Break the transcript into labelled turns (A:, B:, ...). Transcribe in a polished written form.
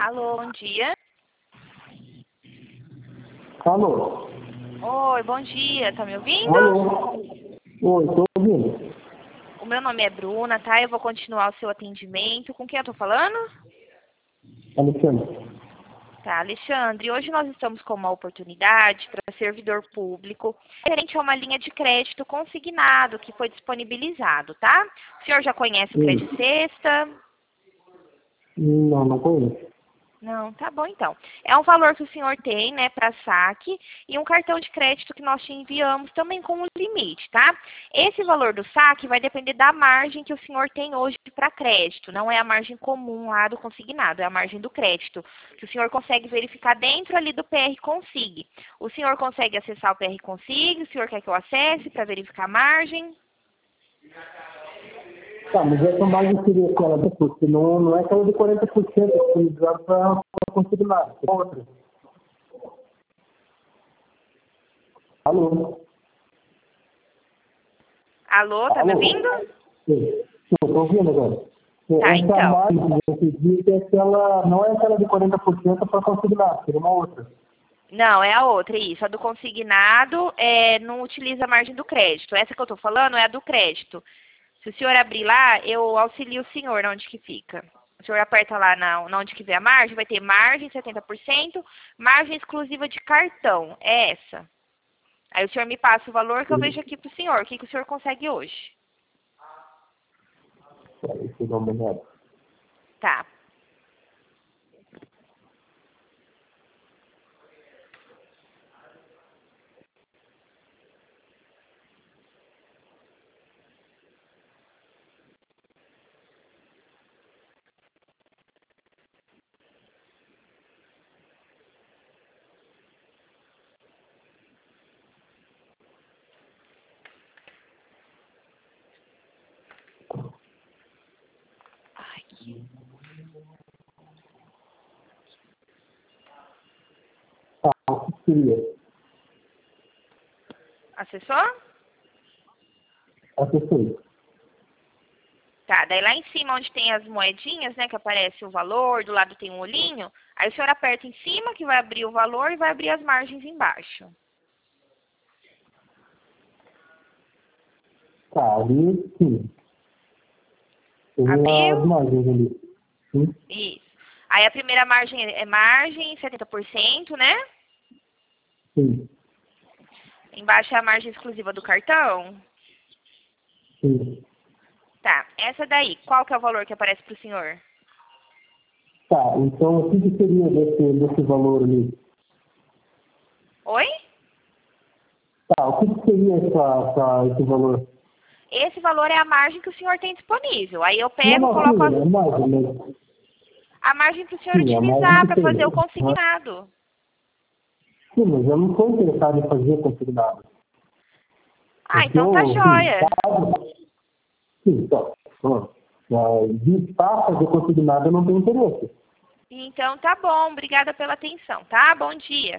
A: Alô, bom dia.
B: Alô?
A: Oi, bom dia. Tá me ouvindo?
B: Alô? Oi, tô ouvindo.
A: O meu nome é Bruna, tá? Eu vou continuar o seu atendimento. Com quem eu tô falando?
B: Alexandre.
A: Tá, Alexandre. Hoje nós estamos com uma oportunidade para servidor público referente a uma linha de crédito consignado que foi disponibilizado, tá? O senhor já conhece o Crédito Sexta?
B: Não, não conheço.
A: Não, tá bom então. É um valor que o senhor tem, né, para saque e um cartão de crédito que nós te enviamos também com um limite, tá? Esse valor do saque vai depender da margem que o senhor tem hoje para crédito. Não é a margem comum lá do consignado, é a margem do crédito, que o senhor consegue verificar dentro ali do PR Consig. O senhor consegue acessar o PR Consig? O senhor quer que eu acesse para verificar a margem?
B: Tá, mas essa margem seria aquela, porque não é aquela de 40% disponibilizada para consignar. É outra. Alô?
A: Alô, tá me
B: Alô?
A: ouvindo?
B: Sim, estou ouvindo agora.
A: Tá,
B: Essa
A: então.
B: margem que você disse é aquela, não é aquela de 40% para consignar, seria uma outra.
A: Não, é a outra, isso. A do consignado não utiliza a margem do crédito. Essa que eu estou falando é a do crédito. Se o senhor abrir lá, eu auxilio o senhor onde que fica. O senhor aperta lá na onde que vê a margem, vai ter margem 70%, margem exclusiva de cartão. É essa. Aí o senhor me passa o valor que eu vejo aqui para o senhor. O que o senhor consegue hoje?
B: Deixa eu dar uma olhada.
A: Tá. Ai.
B: Tá, o que seria?
A: Acessou?
B: Acessei.
A: Tá, daí lá em cima onde tem as moedinhas, né, que aparece o valor, do lado tem um olhinho, aí o senhor aperta em cima que vai abrir o valor e vai abrir as margens embaixo.
B: Tá, ali sim. Tem as
A: Abriu?
B: margens ali. Sim?
A: Isso. Aí a primeira margem é margem 70%, né?
B: Sim.
A: Embaixo é a margem exclusiva do cartão.
B: Sim.
A: Tá, essa daí, qual que é o valor que aparece para o senhor?
B: Tá, então o que seria desse valor ali?
A: Oi?
B: Tá, o que seria esse valor?
A: Esse valor é a margem que o senhor tem disponível. Aí eu
B: Não,
A: pego,
B: não,
A: coloco
B: sim, é margem, mas...
A: a margem para o senhor
B: Sim, a margem
A: utilizar
B: que
A: para
B: tem.
A: fazer o consignado.
B: Sim, mas eu não estou interessado em fazer consignado.
A: Ah,
B: Porque
A: então tá
B: eu, sim,
A: joia.
B: sim, então, de fazer consignado eu não tenho interesse.
A: Então tá bom, obrigada pela atenção, tá? Bom dia.